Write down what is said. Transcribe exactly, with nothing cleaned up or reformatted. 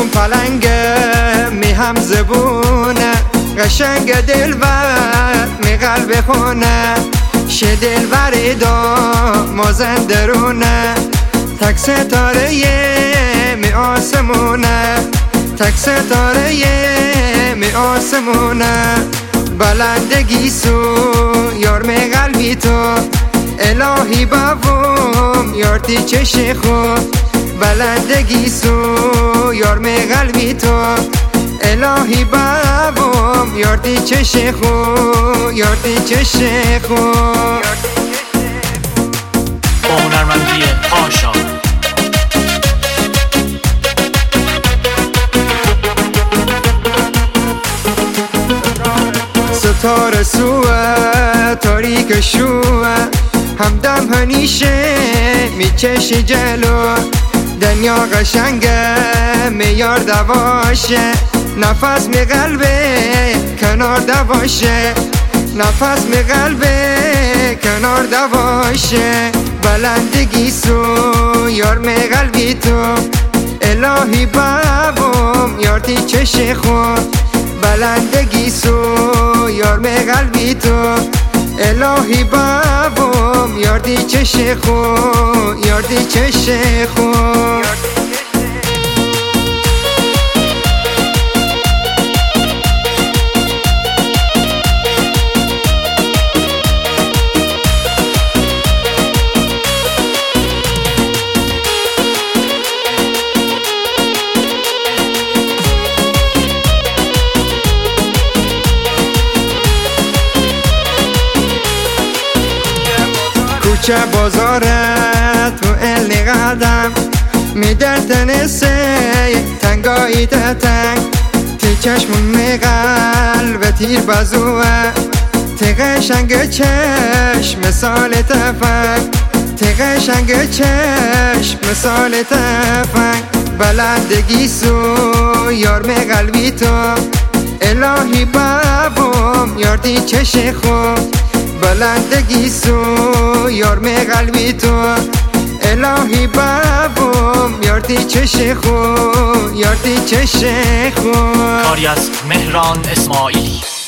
پلنگ می هم زبونه، قشنگ دلبر می قلب خونه، شه دلبر دا مازن درونه، تک ستاره می آسمونه، تک ستاره می آسمونه. بلندگی سو یار می قلبی تو، الهی بابوم یارتی چش خود. بلندگی سو یار می قلبی تو، الهی بابوم یارتی چش خود، یارتی چش خود. با هنرمندی پاشا ستاره سوه تاریک شوه، همدم هنیشه میچشی جلو، دنیا قشنگه میار دواشه، نفس می قلبه کنار دواشه، نفس می قلبه کنار دواشه. بلندگی سو یار می قلبی تو، الهی بابوم یارتی چش خود. بلندگی سو یار می قلبی تو، الهی بابوم یارتی چش خود، یارتی چش خود. کوچه بازارت تو ال قدم، می در تنسه تنگایی تنگ، تی چشمون می قلب تیر بازوه، تی قشنگ چشم مثال تفنگ، تی قشنگ چشم مثال تفنگ. بلندگی سو یار می قلبی تو، الهی بابوم یارتی چش خود. بلندگی سو یار می قلبی تو، الهی بابوم یارتی چش خود، یارتی چش خود. کاری از مهران اسماعیلی.